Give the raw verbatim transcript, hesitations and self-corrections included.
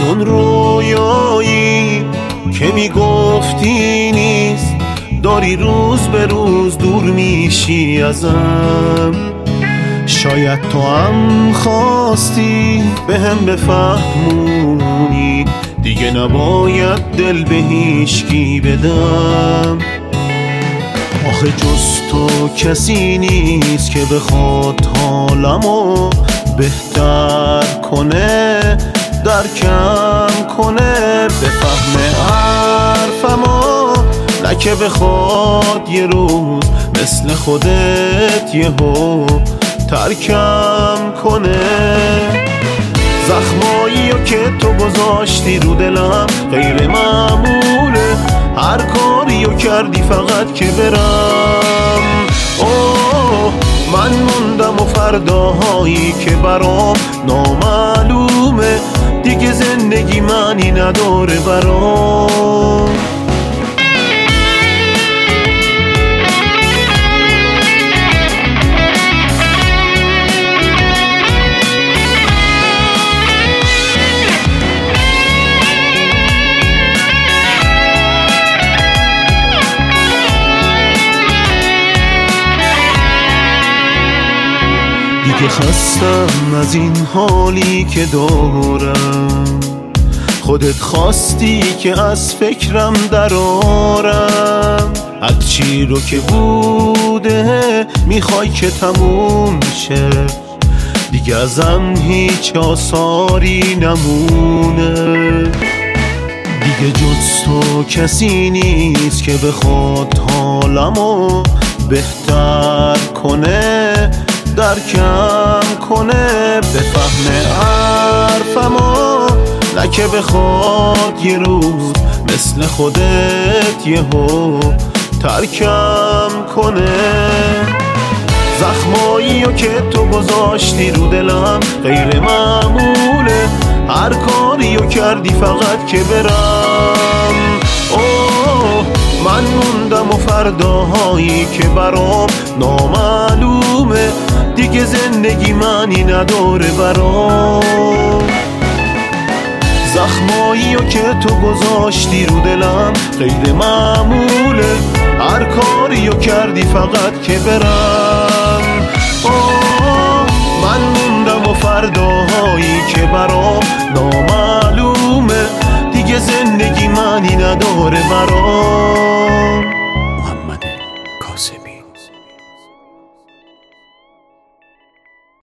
همون رویایی که میگفتی نیست، داری روز به روز دور میشی ازم. شاید تو هم خواستی به هم بفهمونی دیگه نباید دل به هیچکی بدم. آخه جز تو کسی نیست که بخواد حالمو بهتر کنه، درکم کنه، بفهمه حرفمو، نه که بخواد یه روز مثل خودت یهو ترکم کنه. زخمایی که تو گذاشتی رو دلم غیر معموله، هر کاریو کردی فقط که برم. اوه من موندم و فرداهایی که برام نامعلومه، دیگه زندگی معنی نداره برام. دیگه خستم از این حالی که دارم، خودت خواستی که از فکرم درارم. از چی رو که بوده میخوای که تموم شه، دیگه ازم هیچ آثاری نمونه. دیگه جز تو کسی نیست که بخواد حالمو بهتر کنه، درکم کنه، بفهمه حرفمو، نه که بخواد یه روز مثل خودت یهو ترکم کنه. زخماییو که تو گذاشتی رو دلم غیر معموله، هر کاریو کردی فقط که برم. اوه من موندم و فرداهایی که برام نامعلومه، دیگه زندگی معنی نداره برام. زخماییو که تو گذاشتی رو دلم غیر معموله، هر کاریو کردی فقط که برم. آه من موندم و فرداهایی که برام نامعلومه، دیگه زندگی معنی نداره برام.